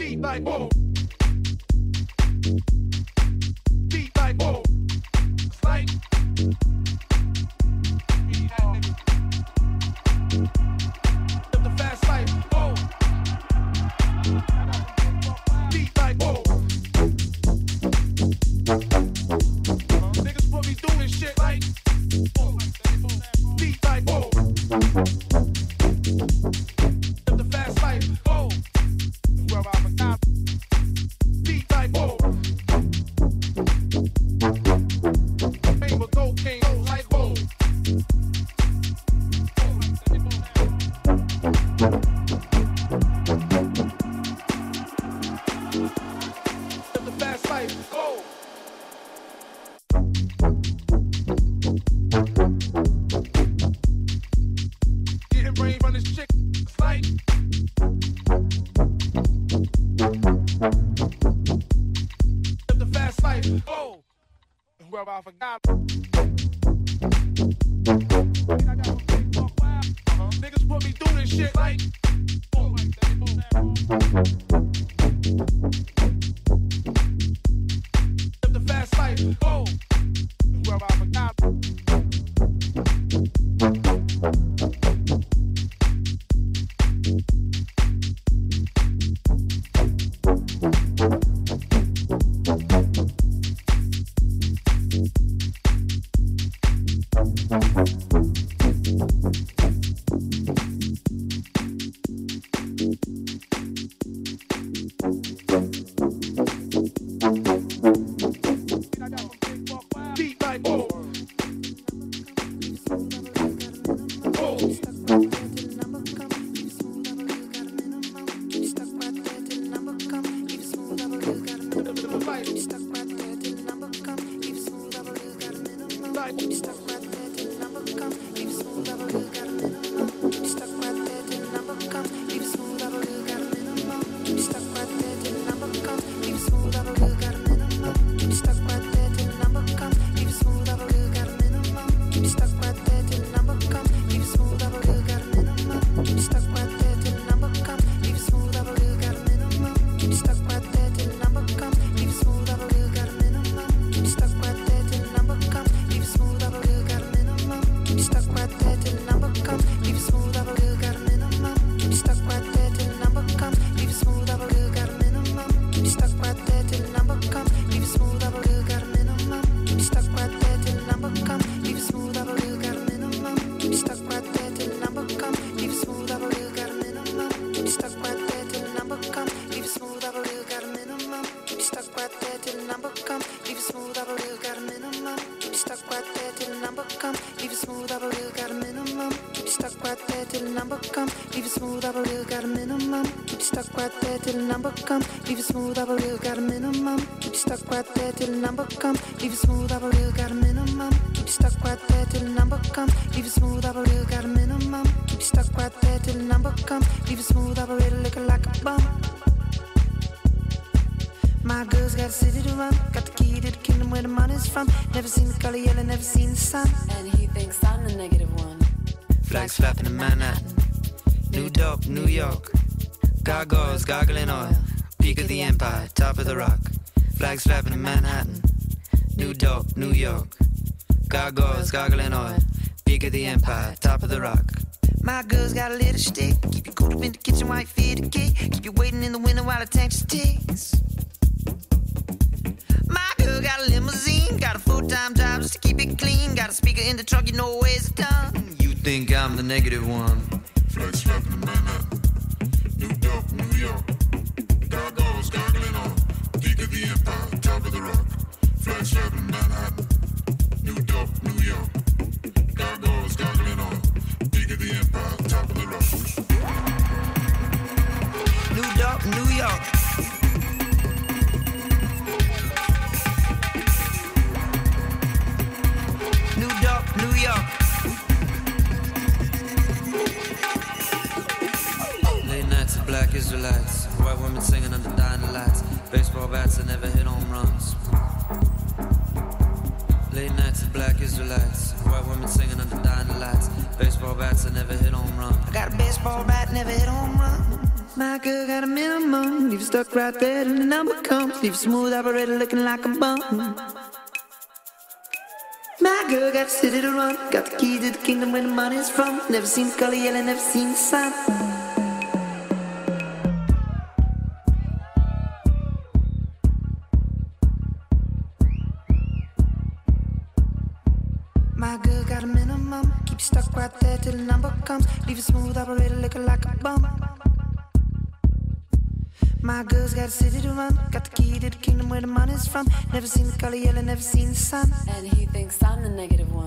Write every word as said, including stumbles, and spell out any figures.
Beat like whoa. Beat like whoa. It's like live the fast life. Whoa. Beat like whoa. Niggas put me through this shit like whoa. Beat like whoa. Live the fast life. Whoa. Where I forgot. Beat like whoa. Aim with cocaine, goes like whoa. Live the fast life. Whoa. Getting brain from this chick. It's like live the fast life. Whoa. Where I forgot. Uh-huh. Niggas put me through this shit like whoa. Live the fast life. Whoa. Where I forgot. Beat like whoa. Whoa. Leave it smooth, I believe got a minimum. Keep stuck right there till the number come. Leave it smooth, I believe got a minimum. Keep stuck right there till the number come. Leave it smooth, I believe got a minimum. Keep stuck right there till the number come. Leave it smooth, I believe looking like a bum. My girl's got a city to run. Got the key to the kingdom where the money's from. Never seen the color yellow, never seen the sun. And he thinks I'm the negative one. Flags flapping in Manhattan. New Dope, New York. Gargoyles gargling oil. Peak of the empire, top of the rock. Flags flapping in Manhattan. New Dope, New York. Gargoyles gargling oil. Peak of the empire, top of the rock. My girl's got a little stick. Keep you cool up in the kitchen while you feed the kid. Keep you waiting in the window while the taxi ticks. My girl got a limousine. Got a full-time job just to keep it clean. Got a speaker in the trunk, you know where it's done. You think I'm the negative one. Flags flapping in Manhattan. New Dope, New York. Gargoyles gargling on. Peak of the empire, top of the rock. Flags flapping in Manhattan. New Dope, New York. Gargoyles gargling on. Peak of the empire, top of the rock. New Dope, New York. New Dope, New York. Late nights of black Israelites. White women singing under dying lights. Baseball bats that never hit home runs. Late nights of black Israelites. White women singing under dying lights. Baseball bats that never hit home run. I got a baseball bat, never hit home run. My girl got a minimum. Leave it stuck right there till the number comes. Leave it smooth operator looking like a bum. My girl got a city to run. Got the key to the kingdom where the money's from. Never seen the color yellow, never seen the sun. My girl got a minimum. Keep it stuck right there till the number comes. Leave it smooth operator looking like a bum. My girl's got a city to run. Got the key to the kingdom where the money's from. Never seen the color yellow, never seen the sun. And he thinks I'm the negative one.